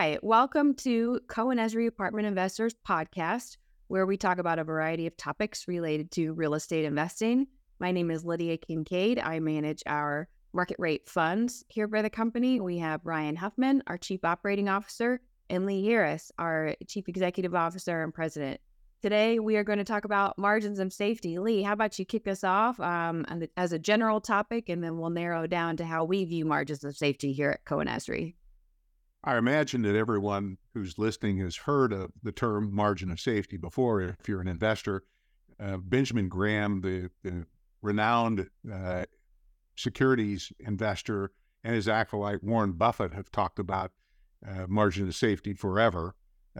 Hi, welcome to Cohen Esri Apartment Investors Podcast, where we talk about a variety of topics related to real estate investing. My name is Lydia Kincaid. I manage our market rate funds here for the company. We have Ryan Huffman, our Chief Operating Officer, and Lee Harris, our Chief Executive Officer and President. Today, we are going to talk about margins of safety. Lee, how about you kick us off as a general topic, and then we'll narrow down to how we view margins of safety here at Cohen Esri. I imagine that everyone who's listening has heard of the term margin of safety before. If you're an investor, Benjamin Graham, the renowned securities investor, and his acolyte Warren Buffett have talked about margin of safety forever.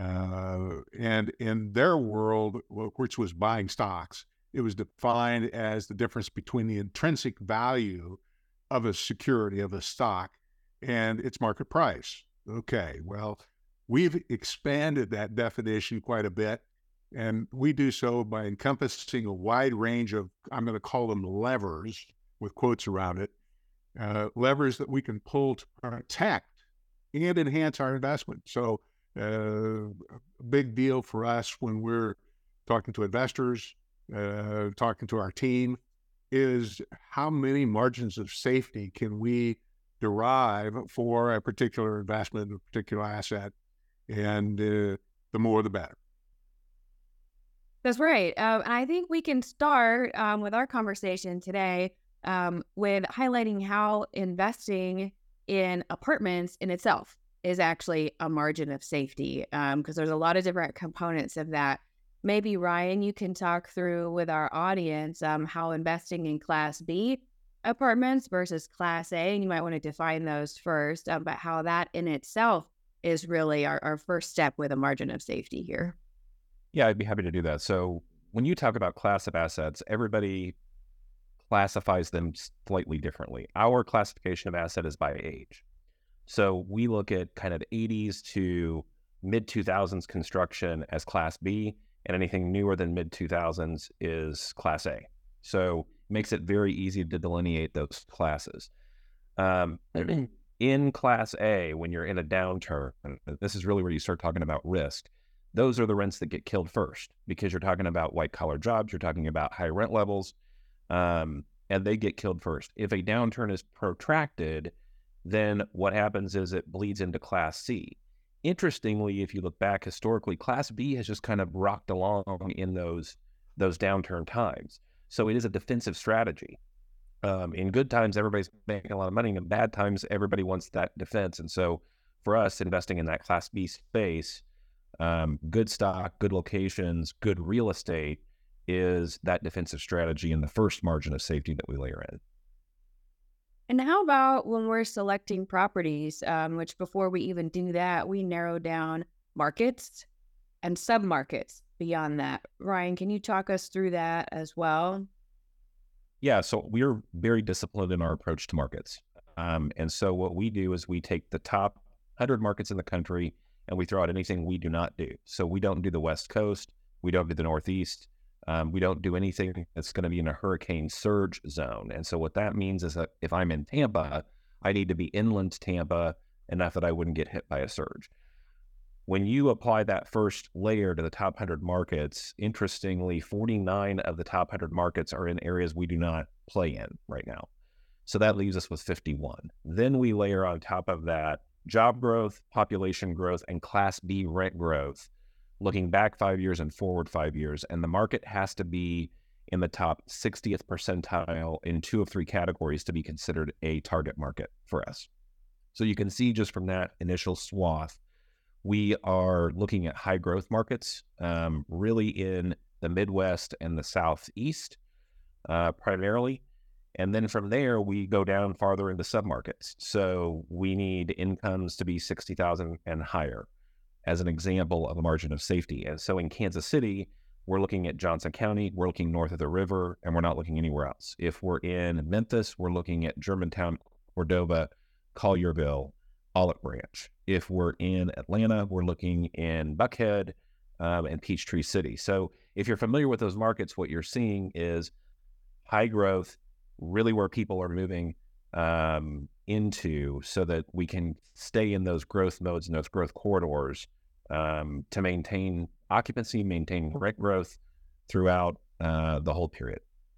And in their world, which was buying stocks, it was defined as the difference between the intrinsic value of a security, of a stock, and its market price. Okay, well, we've expanded that definition quite a bit, and we do so by encompassing a wide range of, I'm going to call them levers with quotes around it, levers that we can pull to protect and enhance our investment. So a big deal for us when we're talking to investors, talking to our team, is how many margins of safety can we derive for a particular investment, a particular asset, and the more the better. That's right. And I think we can start with our conversation today with highlighting how investing in apartments in itself is actually a margin of safety, because there's a lot of different components of that. Maybe, Ryan, you can talk through with our audience how investing in Class B apartments versus Class A, and you might want to define those first, but how that in itself is really our first step with a margin of safety here. Yeah, I'd be happy to do that. So when you talk about class of assets, everybody classifies them slightly differently. Our classification of asset is by age. So we look at kind of 80s to mid-2000s construction as Class B, and anything newer than mid-2000s is Class A. So makes it very easy to delineate those classes. In Class A, when you're in a downturn, this is really where you start talking about risk. Those are the rents that get killed first, because you're talking about white-collar jobs, you're talking about high rent levels, and they get killed first. If a downturn is protracted, then what happens is it bleeds into Class C. Interestingly, if you look back historically, Class B has just kind of rocked along in those downturn times. So it is a defensive strategy. In good times, everybody's making a lot of money. In bad times, everybody wants that defense. And so for us, investing in that Class B space, good stock, good locations, good real estate is that defensive strategy and the first margin of safety that we layer in. And how about when we're selecting properties, which before we even do that, we narrow down markets and submarkets beyond that. Ryan, can you talk us through that as well? Yeah, so we're very disciplined in our approach to markets. And so what we do is we take the top 100 markets in the country and we throw out anything we do not do. So we don't do the West Coast, we don't do the Northeast, we don't do anything that's going to be in a hurricane surge zone. And so what that means is that if I'm in Tampa, I need to be inland Tampa enough that I wouldn't get hit by a surge. When you apply that first layer to the top 100 markets, interestingly, 49 of the top 100 markets are in areas we do not play in right now. So that leaves us with 51. Then we layer on top of that job growth, population growth, and Class B rent growth, looking back 5 years and forward 5 years. And the market has to be in the top 60th percentile in 2 of 3 categories to be considered a target market for us. So you can see just from that initial swath, we are looking at high growth markets, really in the Midwest and the Southeast, primarily. And then from there, we go down farther into submarkets. So we need incomes to be 60,000 and higher as an example of a margin of safety. And so in Kansas City, we're looking at Johnson County, we're looking north of the river, and we're not looking anywhere else. If we're in Memphis, we're looking at Germantown, Cordova, Collierville, Olive Branch. If we're in Atlanta, we're looking in Buckhead and Peachtree City. So if you're familiar with those markets, what you're seeing is high growth, really where people are moving, into so that we can stay in those growth modes and those growth corridors to maintain occupancy, maintain rent growth throughout the whole period.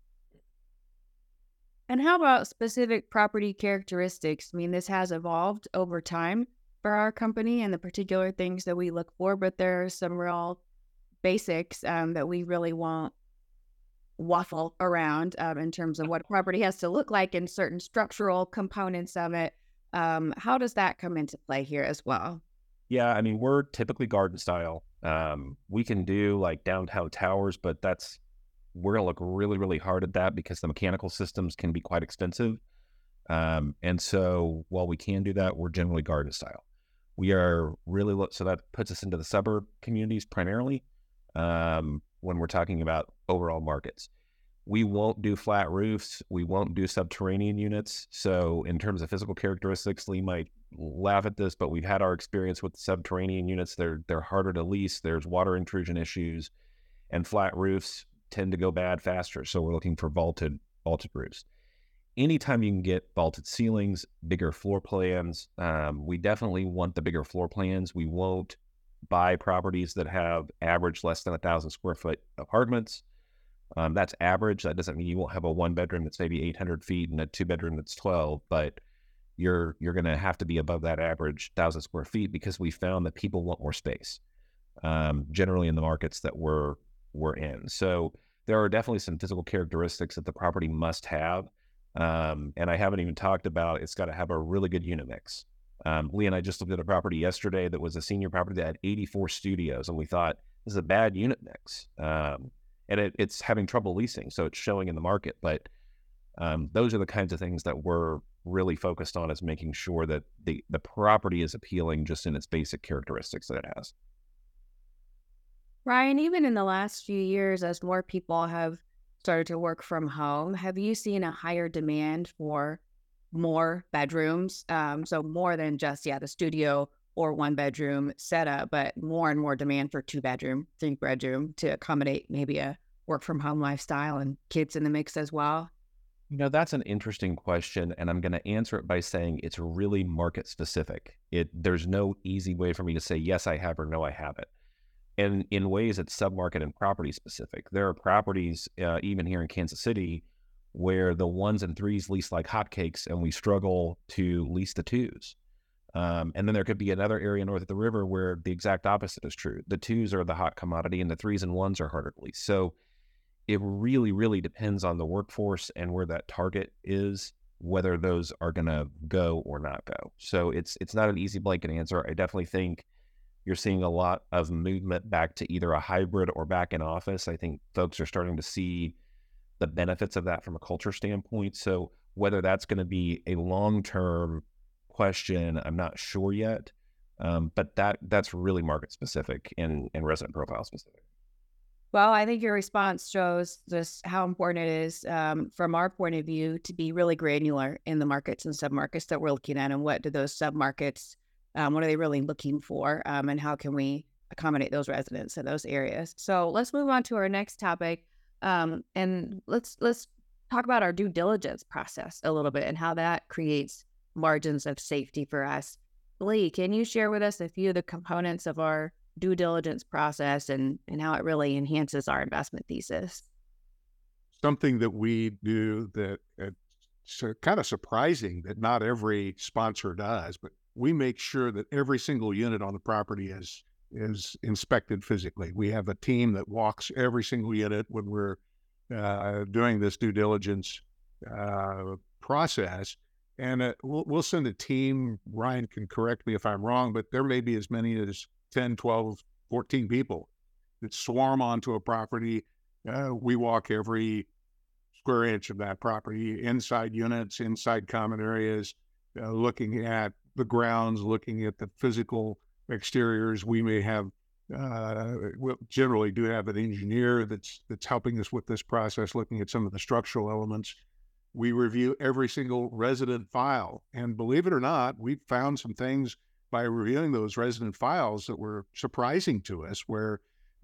And how about specific property characteristics? I mean, this has evolved over time for our company and the particular things that we look for, but there are some real basics that we really won't waffle around in terms of what property has to look like and certain structural components of it. How does that come into play here as well? Yeah, I mean, we're typically garden style. We can do like downtown towers, but we're gonna look really, really hard at that because the mechanical systems can be quite expensive. And so while we can do that, we're generally garden style. We are really, so that puts us into the suburb communities primarily when we're talking about overall markets. We won't do flat roofs. We won't do subterranean units. So in terms of physical characteristics, Lee might laugh at this, but we've had our experience with the subterranean units. They're harder to lease. There's water intrusion issues, and flat roofs tend to go bad faster. So we're looking for vaulted roofs. Anytime you can get vaulted ceilings, bigger floor plans, we definitely want the bigger floor plans. We won't buy properties that have average less than 1,000 square foot apartments. That's average. That doesn't mean you won't have a one bedroom that's maybe 800 feet and a two bedroom that's 12, but you're going to have to be above that average 1,000 square feet because we found that people want more space, generally in the markets that we're in. So there are definitely some physical characteristics that the property must have. And I haven't even talked about, it's got to have a really good unit mix. Lee and I just looked at a property yesterday that was a senior property that had 84 studios, and we thought, this is a bad unit mix. And it's having trouble leasing, so it's showing in the market. But those are the kinds of things that we're really focused on, is making sure that the property is appealing just in its basic characteristics that it has. Ryan, even in the last few years, as more people have started to work from home, have you seen a higher demand for more bedrooms? So more than just, the studio or one bedroom setup, but more and more demand for 2-bedroom, 3-bedroom to accommodate maybe a work from home lifestyle and kids in the mix as well? That's an interesting question, and I'm going to answer it by saying it's really market specific. There's no easy way for me to say, yes, I have, or no, I haven't. And in ways, it's submarket and property specific. There are properties, even here in Kansas City, where the 1s and 3s lease like hotcakes, and we struggle to lease the 2s. And then there could be another area north of the river where the exact opposite is true. The 2s are the hot commodity, and the 3s and 1s are harder to lease. So it really, really depends on the workforce and where that target is, whether those are going to go or not go. So it's not an easy blanket answer. I definitely think you're seeing a lot of movement back to either a hybrid or back in office. I think folks are starting to see the benefits of that from a culture standpoint. So whether that's going to be a long-term question, I'm not sure yet. But that's really market specific and resident profile specific. Well, I think your response shows just how important it is from our point of view to be really granular in the markets and submarkets that we're looking at, and what do those submarkets, what are they really looking for, and how can we accommodate those residents in those areas. So let's move on to our next topic, and let's talk about our due diligence process a little bit and how that creates margins of safety for us. Lee, can you share with us a few of the components of our due diligence process and how it really enhances our investment thesis? Something that we do that it's kind of surprising that not every sponsor does, but we make sure that every single unit on the property is inspected physically. We have a team that walks every single unit when we're doing this due diligence process. And we'll send a team. Ryan can correct me if I'm wrong, but there may be as many as 10, 12, 14 people that swarm onto a property. We walk every square inch of that property, inside units, inside common areas, looking at the grounds, looking at the physical exteriors. We may have, we generally do have an engineer that's helping us with this process, looking at some of the structural elements. We review every single resident file. And believe it or not, we found some things by reviewing those resident files that were surprising to us, where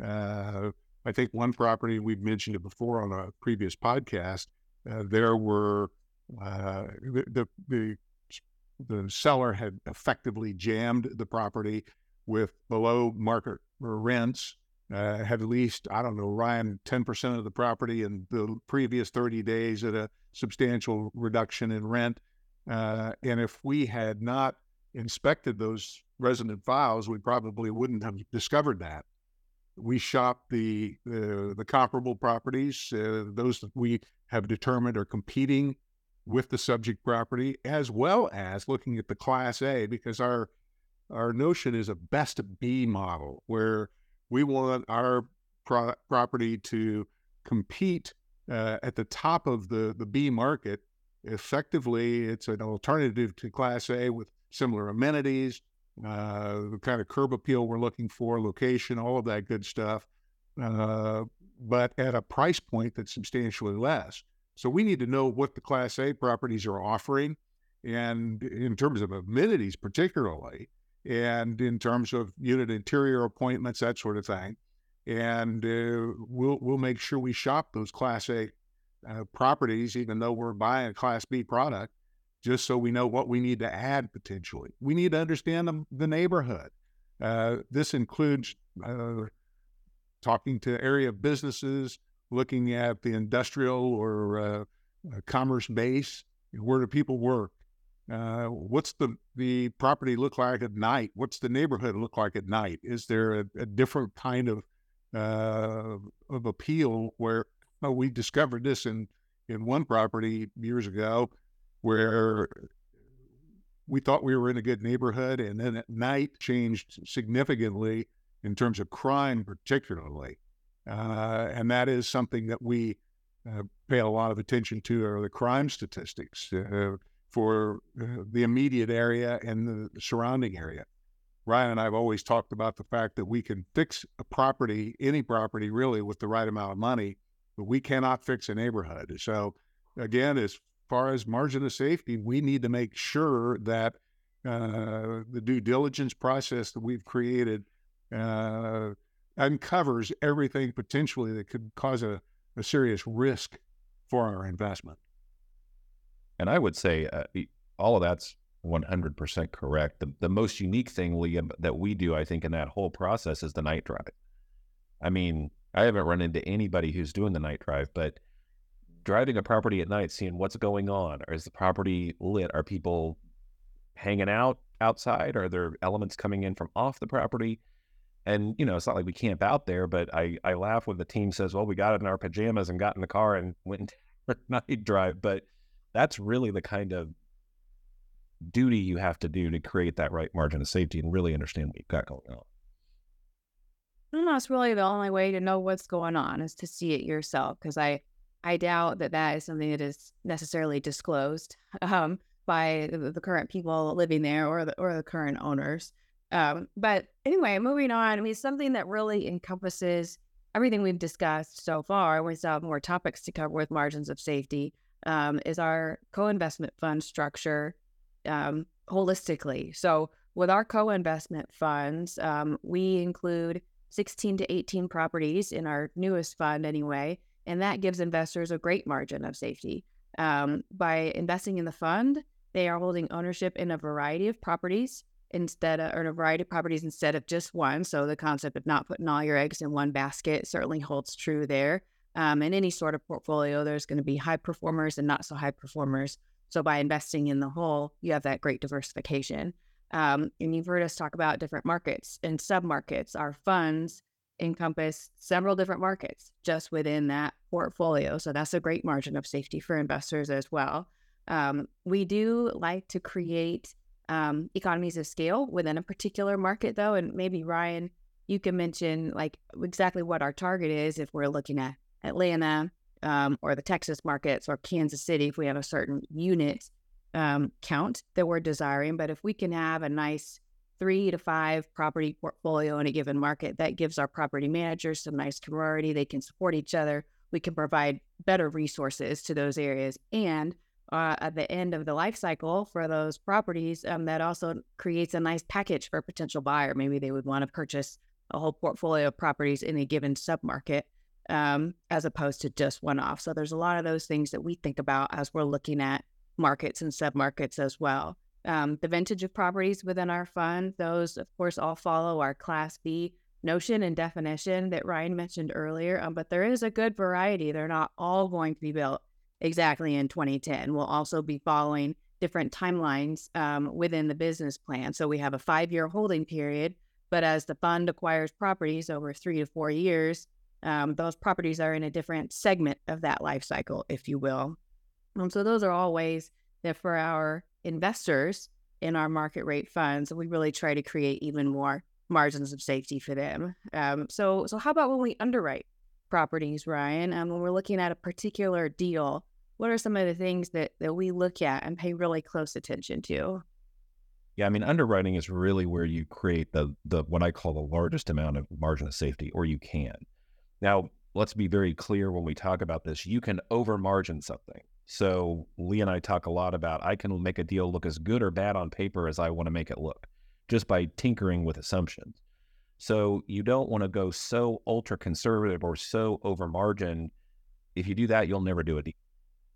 I think one property, we've mentioned it before on a previous podcast, there were the the seller had effectively jammed the property with below market rents, had leased, I don't know, Ryan, 10% of the property in the previous 30 days at a substantial reduction in rent. And if we had not inspected those resident files, we probably wouldn't have discovered that. We shopped the comparable properties, those that we have determined are competing with the subject property, as well as looking at the Class A, because our notion is a best of B model, where we want our property to compete at the top of the B market. Effectively, it's an alternative to Class A with similar amenities, the kind of curb appeal we're looking for, location, all of that good stuff, but at a price point that's substantially less. So we need to know what the Class A properties are offering, and in terms of amenities particularly, and in terms of unit interior appointments, that sort of thing. And we'll make sure we shop those Class A properties, even though we're buying a Class B product, just so we know what we need to add potentially. We need to understand the neighborhood. This includes talking to area businesses, looking at the industrial or commerce base. Where do people work? What's the property look like at night? What's the neighborhood look like at night? Is there a different kind of appeal where we discovered this in one property years ago, where we thought we were in a good neighborhood, and then at night changed significantly in terms of crime particularly. And that is something that we pay a lot of attention to, are the crime statistics for the immediate area and the surrounding area. Ryan and I have always talked about the fact that we can fix a property, any property really, with the right amount of money, but we cannot fix a neighborhood. So again, as far as margin of safety, we need to make sure that the due diligence process that we've created uncovers everything potentially that could cause a serious risk for our investment. And I would say all of that's 100% correct. The most unique thing, Liam, that we do, I think, in that whole process is the night drive. I mean, I haven't run into anybody who's doing the night drive, but driving a property at night, seeing what's going on. Or is the property lit? Are people hanging out outside? Are there elements coming in from off the property? And, you know, it's not like we camp out there, but I laugh when the team says, well, we got in our pajamas and got in the car and went for a night drive. But that's really the kind of duty you have to do to create that right margin of safety and really understand what you've got going on. And that's really the only way to know what's going on, is to see it yourself, because I doubt that is something that is necessarily disclosed by the current people living there or the current owners. But anyway, moving on, I mean, something that really encompasses everything we've discussed so far, we still have more topics to cover with margins of safety, is our co-investment fund structure holistically. So with our co-investment funds, we include 16 to 18 properties in our newest fund anyway, and that gives investors a great margin of safety. By investing in the fund, they are holding ownership in a variety of properties instead of just one. So the concept of not putting all your eggs in one basket certainly holds true there. In any sort of portfolio, there's going to be high performers and not so high performers. So by investing in the whole, you have that great diversification. And you've heard us talk about different markets and sub-markets. Our funds encompass several different markets just within that portfolio. So that's a great margin of safety for investors as well. We do like to create economies of scale within a particular market, though. And maybe, Ryan, you can mention like exactly what our target is if we're looking at Atlanta or the Texas markets or Kansas City, if we have a certain unit count that we're desiring. But if we can have a nice 3 to 5 property portfolio in a given market, that gives our property managers some nice camaraderie. They can support each other. We can provide better resources to those areas. And at the end of the life cycle for those properties, that also creates a nice package for a potential buyer. Maybe they would want to purchase a whole portfolio of properties in a given submarket as opposed to just one-off. So there's a lot of those things that we think about as we're looking at markets and submarkets as well. The vintage of properties within our fund, those, of course, all follow our Class B notion and definition that Ryan mentioned earlier, but there is a good variety. They're not all going to be built exactly in 2010. We'll also be following different timelines within the business plan. So we have a 5-year holding period, but as the fund acquires properties over 3 to 4 years, those properties are in a different segment of that life cycle, if you will. So those are all ways that for our investors in our market rate funds, we really try to create even more margins of safety for them. So how about when we underwrite properties, Ryan? When we're looking at a particular deal, what are some of the things that we look at and pay really close attention to? Yeah, I mean, underwriting is really where you create the what I call the largest amount of margin of safety, or you can. Now, let's be very clear when we talk about this. You can over margin something. So Lee and I talk a lot about I can make a deal look as good or bad on paper as I want to make it look, just by tinkering with assumptions. So you don't want to go so ultra conservative or so over margin. If you do that, you'll never do a deal.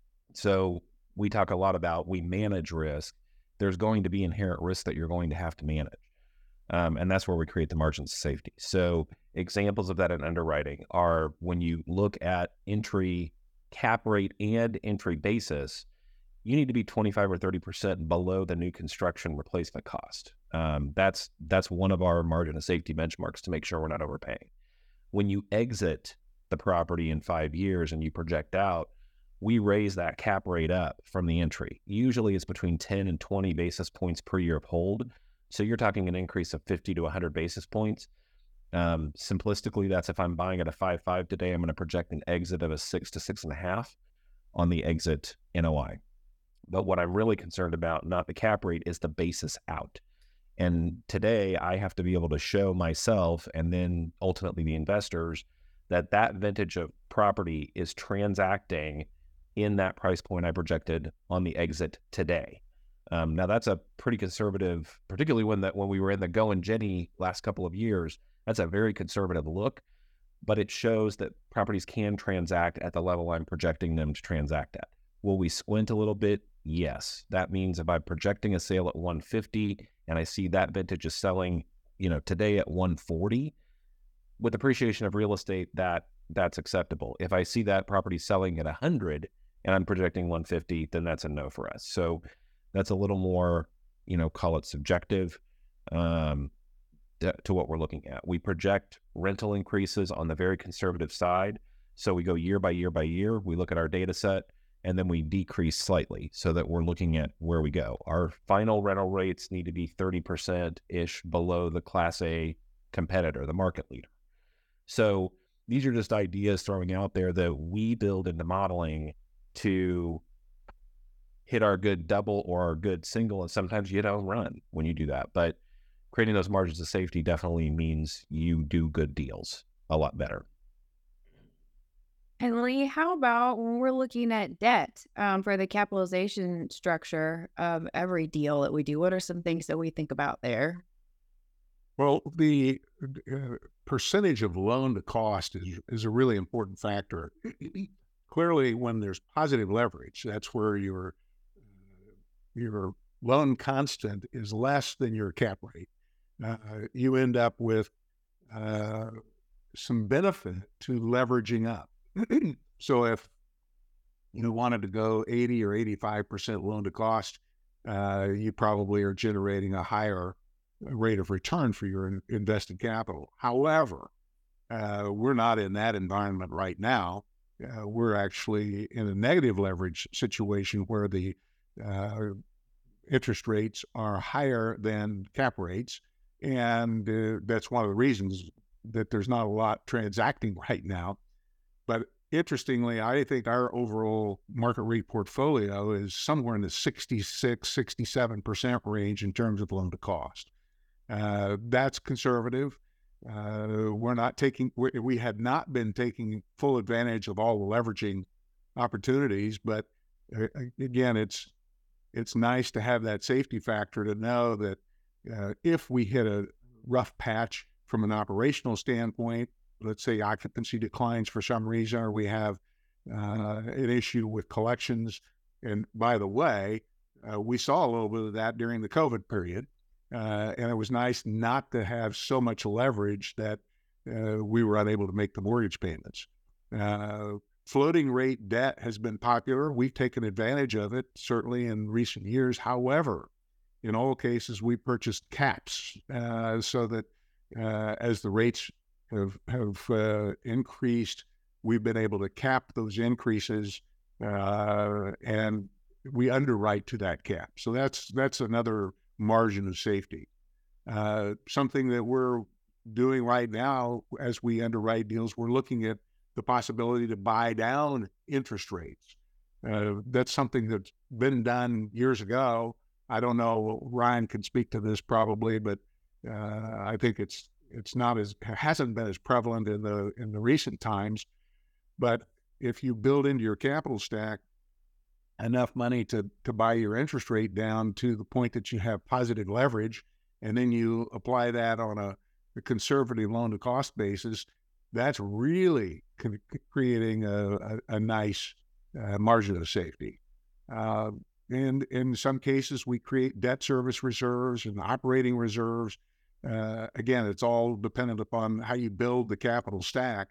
So we talk a lot about we manage risk. There's going to be inherent risk that you're going to have to manage. And that's where we create the margins of safety. So examples of that in underwriting are when you look at entry cap rate and entry basis, you need to be 25 or 30% below the new construction replacement cost. That's one of our margin of safety benchmarks to make sure we're not overpaying. When you exit the property in 5 years and you project out, we raise that cap rate up from the entry. Usually it's between 10 and 20 basis points per year of hold. So you're talking an increase of 50 to 100 basis points. Simplistically, that's if I'm buying at a 5.5 today, I'm going to project an exit of a 6 to 6.5 on the exit NOI. But what I'm really concerned about, not the cap rate, is the basis out. And today I have to be able to show myself and then ultimately the investors that that vintage of property is transacting in that price point I projected on the exit today. Now that's a pretty conservative, particularly when we were in the Going Jenny last couple of years, that's a very conservative look, but it shows that properties can transact at the level I'm projecting them to transact at. Will we squint a little bit? Yes. That means if I'm projecting a sale at 150 and I see that vintage is selling, today at 140, with appreciation of real estate, that's acceptable. If I see that property selling at 100 and I'm projecting 150, then that's a no for us. So that's a little more, call it subjective to what we're looking at. We project rental increases on the very conservative side. So we go year by year by year. We look at our data set and then we decrease slightly so that we're looking at where we go. Our final rental rates need to be 30%-ish below the Class A competitor, the market leader. So these are just ideas throwing out there that we build into modeling to hit our good double or our good single. And sometimes you don't run when you do that. But creating those margins of safety definitely means you do good deals a lot better. And Lee, how about when we're looking at debt for the capitalization structure of every deal that we do? What are some things that we think about there? Well, the percentage of loan to cost is a really important factor. Clearly, when there's positive leverage, that's where your loan constant is less than your cap rate. You end up with some benefit to leveraging up. So if you wanted to go 80 or 85% loan to cost, you probably are generating a higher rate of return for your invested capital. However, we're not in that environment right now. We're actually in a negative leverage situation where the interest rates are higher than cap rates. And that's one of the reasons that there's not a lot transacting right now. But interestingly, I think our overall market rate portfolio is somewhere in the 66, 67% range in terms of loan to cost. That's conservative. We had not been taking full advantage of all the leveraging opportunities, but again, it's nice to have that safety factor to know that if we hit a rough patch from an operational standpoint, let's say occupancy declines for some reason, or we have an issue with collections. And by the way, We saw a little bit of that during the COVID period. And it was nice not to have so much leverage that we were unable to make the mortgage payments. Floating rate debt has been popular. We've taken advantage of it, certainly in recent years. However, in all cases, we purchased caps so that as the rates have increased, we've been able to cap those increases, and we underwrite to that cap. So that's another margin of safety. Something that we're doing right now as we underwrite deals, we're looking at the possibility to buy down interest rates. That's something that's been done years ago. I don't know, Ryan can speak to this probably, but I think hasn't been as prevalent in the recent times. But if you build into your capital stack enough money to buy your interest rate down to the point that you have positive leverage, and then you apply that on a conservative loan to cost basis, that's really creating a nice margin of safety. And in some cases, we create debt service reserves and operating reserves. Again, it's all dependent upon how you build the capital stack.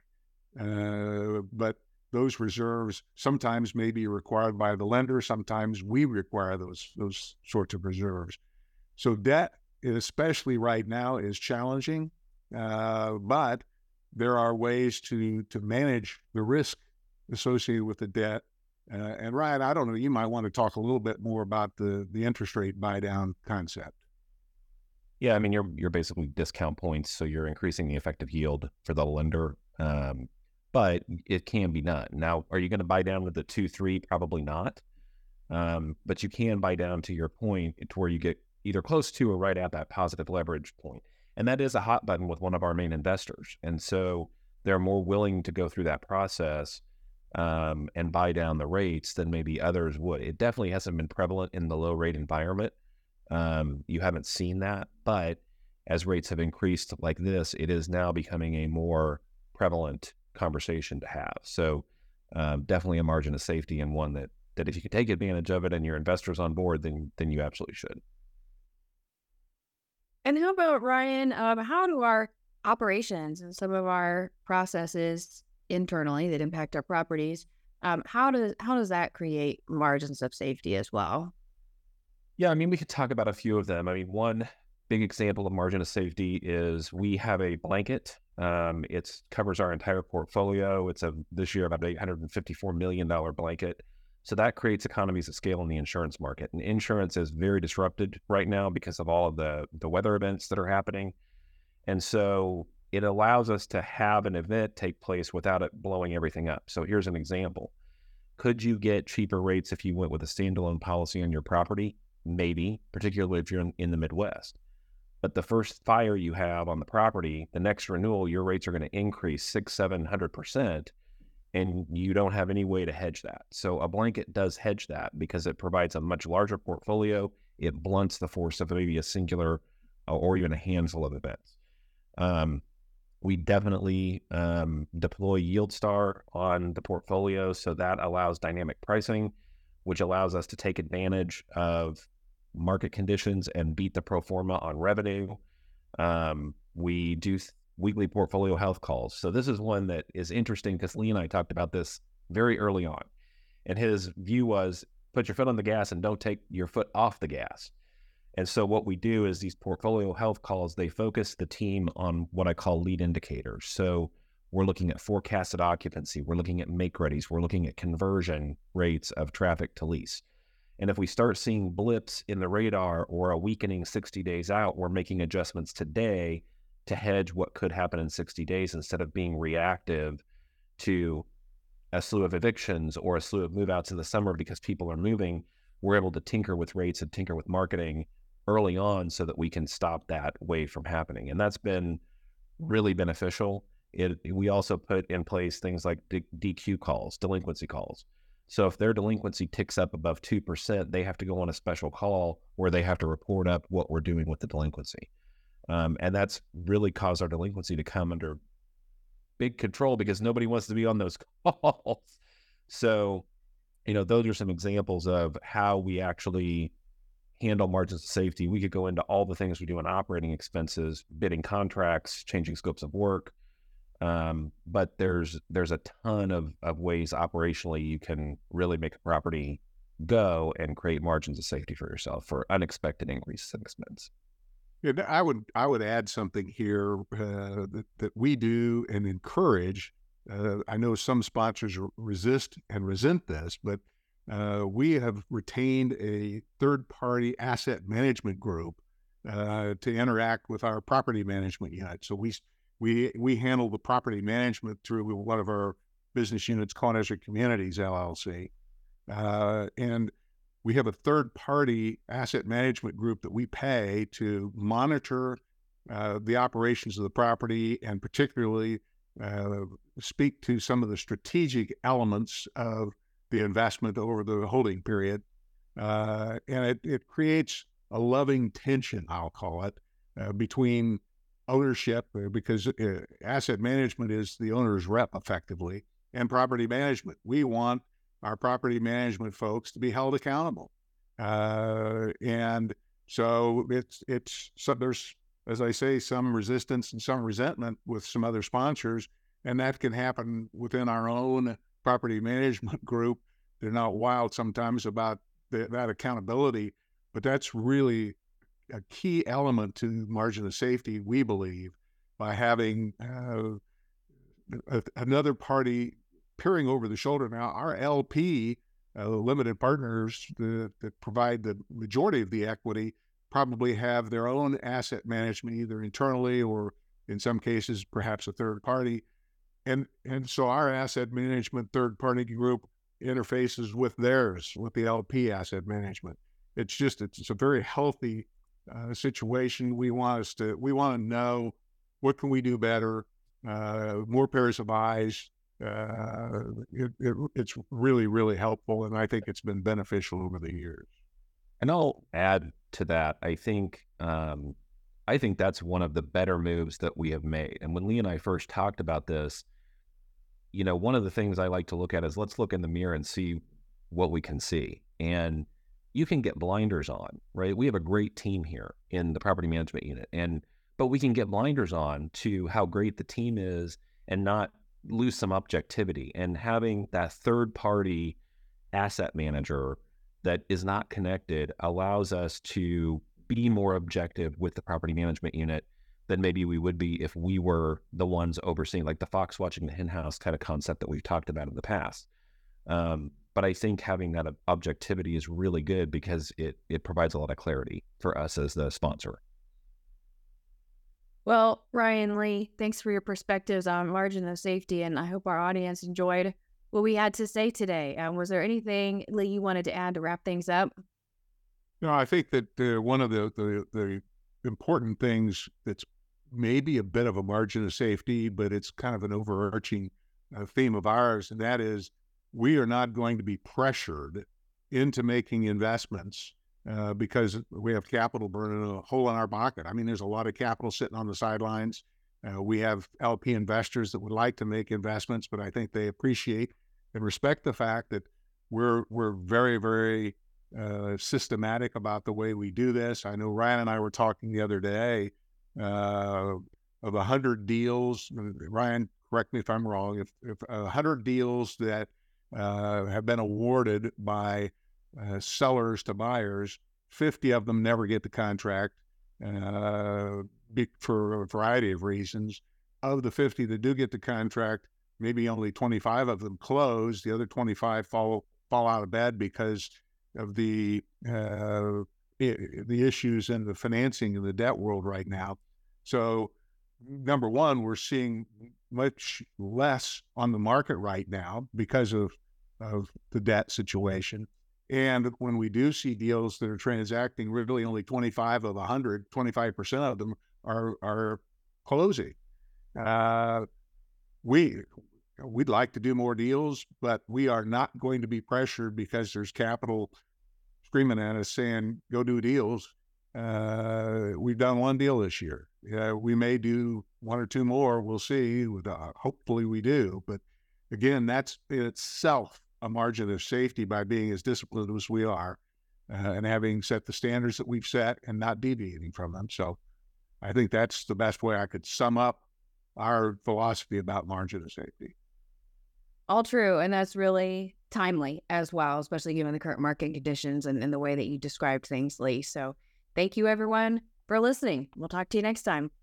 But those reserves sometimes may be required by the lender. Sometimes we require those sorts of reserves. So debt, especially right now, is challenging, but there are ways to manage the risk associated with the debt. And Ryan, I don't know, you might want to talk a little bit more about the interest rate buy down concept. Yeah, I mean, you're basically discount points, so you're increasing the effective yield for the lender. But it can be done. Now, are you going to buy down to the 2-3? Probably not. But you can buy down to your point to where you get either close to or right at that positive leverage point. And that is a hot button with one of our main investors. And so they're more willing to go through that process and buy down the rates than maybe others would. It definitely hasn't been prevalent in the low rate environment. You haven't seen that, but as rates have increased like this, it is now becoming a more prevalent conversation to have. So definitely a margin of safety, and one that if you can take advantage of it and your investors on board, then you absolutely should. And how about, Ryan, how do our operations and some of our processes internally that impact our properties, how does that create margins of safety as well? Yeah, I mean, we could talk about a few of them. I mean, one big example of margin of safety is we have a blanket. It covers our entire portfolio. It's this year about $854 million blanket. So that creates economies of scale in the insurance market. And insurance is very disrupted right now because of all of the weather events that are happening. And so it allows us to have an event take place without it blowing everything up. So here's an example. Could you get cheaper rates if you went with a standalone policy on your property? Maybe, particularly if you're in the Midwest. But the first fire you have on the property, the next renewal, your rates are going to increase 600-700%, and you don't have any way to hedge that. So a blanket does hedge that because it provides a much larger portfolio. It blunts the force of maybe a singular or even a handful of events. We definitely deploy YieldStar on the portfolio, so that allows dynamic pricing, which allows us to take advantage of market conditions and beat the pro forma on revenue. We do weekly portfolio health calls. So this is one that is interesting because Lee and I talked about this very early on. And his view was, put your foot on the gas and don't take your foot off the gas. And so what we do is these portfolio health calls, they focus the team on what I call lead indicators. So we're looking at forecasted occupancy. We're looking at make readies. We're looking at conversion rates of traffic to lease. And if we start seeing blips in the radar or a weakening 60 days out, we're making adjustments today to hedge what could happen in 60 days instead of being reactive to a slew of evictions or a slew of move-outs in the summer because people are moving. We're able to tinker with rates and tinker with marketing early on so that we can stop that wave from happening. And that's been really beneficial. We also put in place things like DQ calls, delinquency calls. So if their delinquency ticks up above 2%, they have to go on a special call where they have to report up what we're doing with the delinquency. And that's really caused our delinquency to come under big control because nobody wants to be on those calls. So those are some examples of how we actually handle margins of safety. We could go into all the things we do in operating expenses, bidding contracts, changing scopes of work. But there's a ton of ways operationally you can really make a property go and create margins of safety for yourself for unexpected increases in expense. And I would add something here that we do and encourage. I know some sponsors resist and resent this, but we have retained a third-party asset management group to interact with our property management unit. So we handle the property management through one of our business units, Con-Edison Communities LLC, and we have a third-party asset management group that we pay to monitor the operations of the property and particularly speak to some of the strategic elements of the investment over the holding period. And it creates a loving tension, I'll call it, between ownership, because asset management is the owner's rep effectively, and property management. We want our property management folks to be held accountable. And so there's, as I say, some resistance and some resentment with some other sponsors, and that can happen within our own property management group. They're not wild sometimes about that accountability, but that's really a key element to margin of safety, we believe, by having another party peering over the shoulder. Now, our LP, limited partners that provide the majority of the equity, probably have their own asset management, either internally or in some cases, perhaps a third party. And so our asset management third party group interfaces with theirs, with the LP asset management. It's a very healthy situation. We want to know what can we do better, more pairs of eyes. It's really, really helpful, and I think it's been beneficial over the years. And I'll add to that. I think that's one of the better moves that we have made. And when Lee and I first talked about this, one of the things I like to look at is let's look in the mirror and see what we can see. And you can get blinders on, right? We have a great team here in the property management unit, but we can get blinders on to how great the team is and not lose some objectivity. And having that third party asset manager that is not connected allows us to be more objective with the property management unit than maybe we would be if we were the ones overseeing, like the fox watching the hen house kind of concept that we've talked about in the past. But I think having that objectivity is really good because it provides a lot of clarity for us as the sponsor. Well, Ryan, Lee, thanks for your perspectives on margin of safety, and I hope our audience enjoyed what we had to say today. Was there anything, Lee, you wanted to add to wrap things up? No, I think that one of the important things that's maybe a bit of a margin of safety, but it's kind of an overarching theme of ours, and that is we are not going to be pressured into making investments because we have capital burning a hole in our pocket. I mean, there's a lot of capital sitting on the sidelines. We have LP investors that would like to make investments, but I think they appreciate and respect the fact that we're very, very systematic about the way we do this. I know Ryan and I were talking the other day of 100 deals. Ryan, correct me if I'm wrong. If 100 deals that have been awarded by sellers to buyers, 50 of them never get the contract for a variety of reasons. Of the 50 that do get the contract, maybe only 25 of them close. The other 25 fall out of bed because of the issues in the financing in the debt world right now. So, number one, we're seeing much less on the market right now because of the debt situation. And when we do see deals that are transacting, really only 25 of 100, 25% of them are closing. We'd like to do more deals, but we are not going to be pressured because there's capital screaming at us saying, go do deals. We've done one deal this year. We may do one or two more. We'll see. Hopefully we do. But again, that's in itself a margin of safety by being as disciplined as we are and having set the standards that we've set and not deviating from them. So I think that's the best way I could sum up our philosophy about margin of safety. All true. And that's really timely as well, especially given the current market conditions and the way that you described things, Lee. So thank you, everyone, for listening. We'll talk to you next time.